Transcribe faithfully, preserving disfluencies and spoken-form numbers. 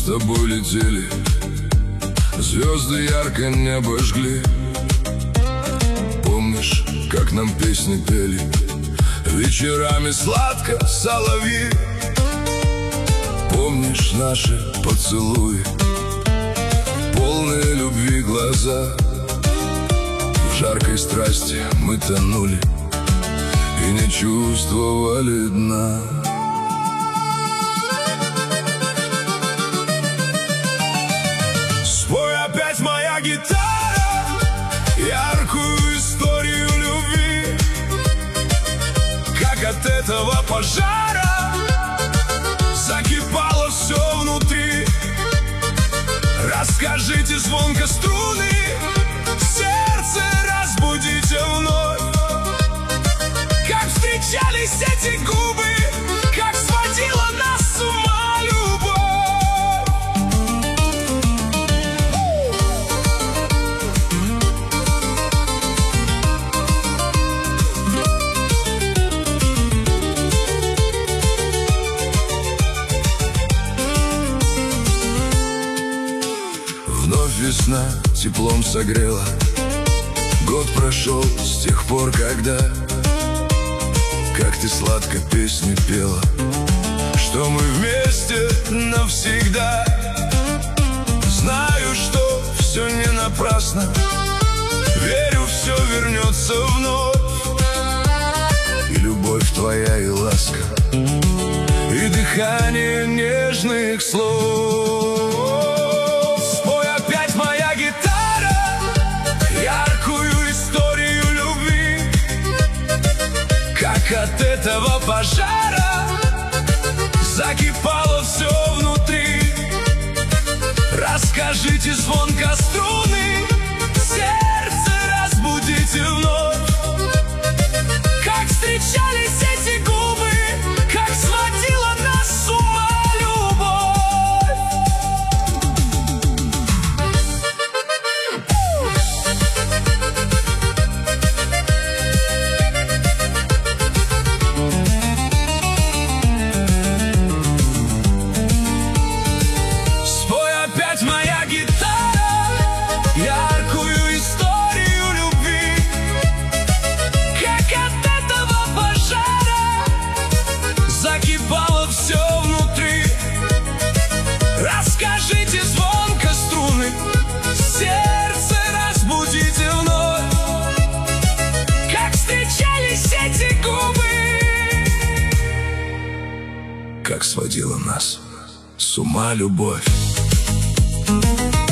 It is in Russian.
тобой летели, звезды ярко небо жгли. Помнишь, как нам песни пели вечерами сладко соловьи? Помнишь наши поцелуи, полные любви глаза? В жаркой страсти мы тонули и не чувствовали дна. Спой опять, моя гитара, яркую историю любви, как от этого пожара закипало все внутри. Расскажите звонко струны, сердце разбудите вновь. Как встречались эти губы, как сводила нас с ума любовь. Вновь весна теплом согрела. Год прошел с тех пор, когда как ты сладко песни пела, что мы вместе навсегда. Знаю, что все не напрасно, верю, все вернется вновь. И любовь твоя, и ласка, и дыхание нежных слов. Спой опять, моя гитара, яркую историю любви, как от этого пожара закипало все внутри. Расскажите звонко струны, сердце разбудите вновь. Как встречались эти губы, как сводила нас с ума Расскажите звонко струны, сердце разбудите вновь. Как встречались эти губы, как сводила нас с ума любовь.